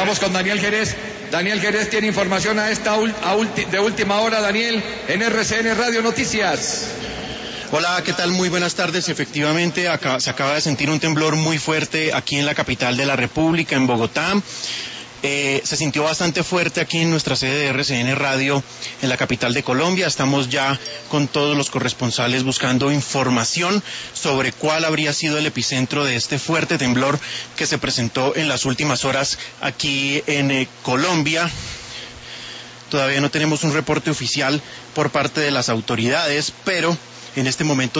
Vamos con Daniel Jerez. Daniel Jerez tiene información de última hora, Daniel, en RCN Radio Noticias. Hola, ¿qué tal? Muy buenas tardes. Efectivamente, se acaba de sentir un temblor muy fuerte aquí en la capital de la República, en Bogotá. Se sintió bastante fuerte aquí en nuestra sede de RCN Radio en la capital de Colombia. Estamos ya con todos los corresponsales buscando información sobre cuál habría sido el epicentro de este fuerte temblor que se presentó en las últimas horas aquí en Colombia. Todavía no tenemos un reporte oficial por parte de las autoridades, pero en este momento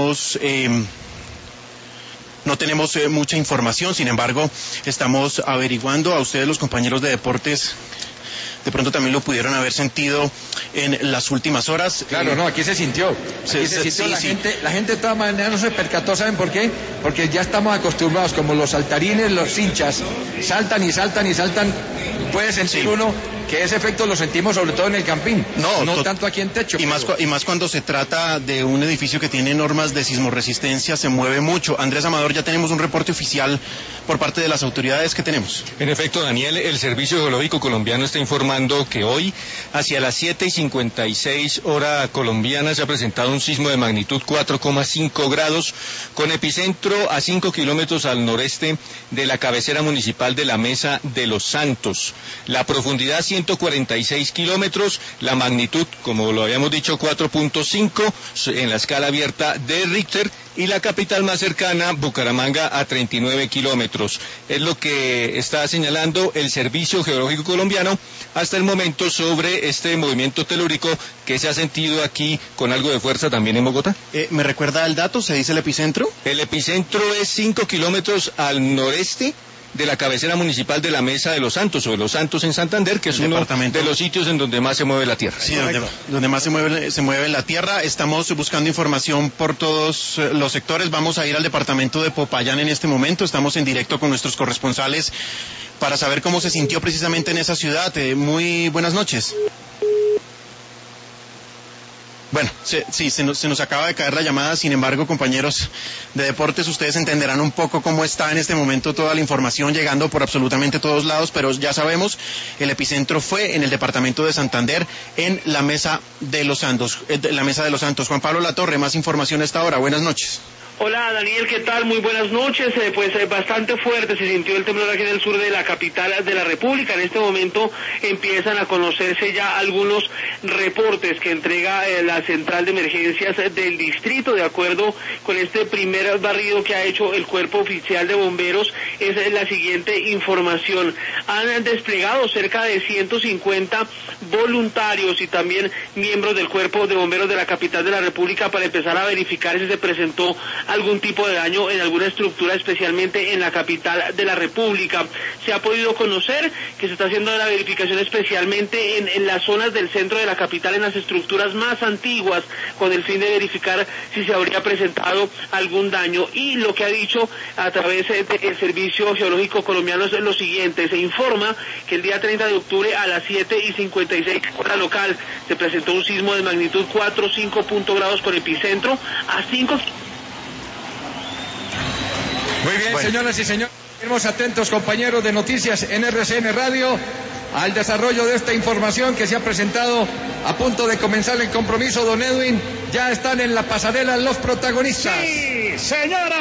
no tenemos mucha información. Sin embargo, estamos averiguando. A ustedes, los compañeros de deportes, de pronto también lo pudieron haber sentido en las últimas horas. Claro, no, aquí se sintió. La gente de todas maneras no se percató. ¿Saben por qué? Porque ya estamos acostumbrados, como los saltarines, los hinchas, saltan y saltan y saltan. Puede sentir uno que ese efecto lo sentimos sobre todo en el Campín, no tanto aquí en techo. Y más cuando se trata de un edificio que tiene normas de sismorresistencia, se mueve mucho. Andrés Amador, ya tenemos un reporte oficial por parte de las autoridades. ¿Qué tenemos? En efecto, Daniel, el Servicio Geológico Colombiano está informando que hoy, hacia las 7:56 hora colombiana, se ha presentado un sismo de magnitud 4,5 grados, con epicentro a 5 kilómetros al noreste de la cabecera municipal de la Mesa de los Santos. La profundidad 146 kilómetros, la magnitud, como lo habíamos dicho, 4.5 en la escala abierta de Richter, y la capital más cercana, Bucaramanga, a 39 kilómetros. Es lo que está señalando el Servicio Geológico Colombiano hasta el momento sobre este movimiento telúrico que se ha sentido aquí con algo de fuerza también en Bogotá. ¿Me recuerda el dato? ¿Se dice el epicentro? El epicentro es 5 kilómetros al noreste de la cabecera municipal de la Mesa de los Santos, o de los Santos en Santander, que es uno de los sitios en donde más se mueve la tierra. Sí, donde más se mueve la tierra. Estamos buscando información por todos los sectores. Vamos a ir al departamento de Popayán en este momento. Estamos en directo con nuestros corresponsales para saber cómo se sintió precisamente en esa ciudad. Muy buenas noches. Bueno, sí, se nos acaba de caer la llamada. Sin embargo, compañeros de deportes, ustedes entenderán un poco cómo está en este momento toda la información llegando por absolutamente todos lados, pero ya sabemos, el epicentro fue en el departamento de Santander, en la Mesa de los Santos. Juan Pablo Latorre, más información a esta hora. Buenas noches. Hola Daniel, ¿qué tal? Muy buenas noches. Bastante fuerte se sintió el temblor aquí en el sur de la capital de la República. En este momento empiezan a conocerse ya algunos reportes que entrega la central de emergencias del distrito. De acuerdo con este primer barrido que ha hecho el cuerpo oficial de bomberos, es la siguiente información. Han desplegado cerca de 150 voluntarios y también miembros del cuerpo de bomberos de la capital de la República para empezar a verificar si se presentó algún tipo de daño en alguna estructura, especialmente en la capital de la República. Se ha podido conocer que se está haciendo la verificación especialmente en las zonas del centro de la capital, en las estructuras más antiguas, con el fin de verificar si se habría presentado algún daño. Y lo que ha dicho a través del Servicio Geológico Colombiano es lo siguiente: se informa que el día 30 de octubre a las 7:56 hora local se presentó un sismo de magnitud 4,5 grados con epicentro a 5. Muy bien, bueno, señoras y señores, estemos atentos, compañeros de noticias en RCN Radio, al desarrollo de esta información que se ha presentado a punto de comenzar el compromiso. Don Edwin, ya están en la pasarela los protagonistas. Sí, señora.